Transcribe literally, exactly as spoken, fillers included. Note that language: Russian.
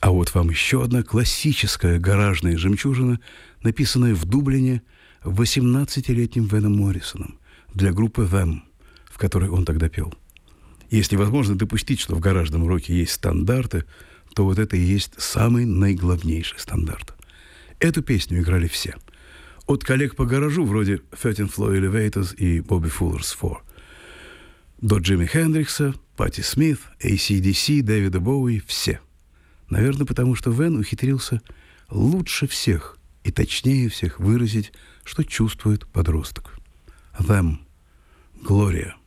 А вот вам еще одна классическая гаражная жемчужина, написанная в Дублине восемнадцатилетним Веном Моррисоном для группы Them, в которой он тогда пел. Если возможно допустить, что в гаражном роке есть стандарты, то вот это и есть самый наиглавнейший стандарт. Эту песню играли все. От коллег по гаражу, вроде thirteen Floor Elevators и Bobby Fuller's Four, до Джимми Хендрикса, Патти Смит, эй си ди си, Дэвида Боуи, все. Наверное, потому что Вен ухитрился лучше всех и точнее всех выразить, что чувствует подросток. Them. Gloria.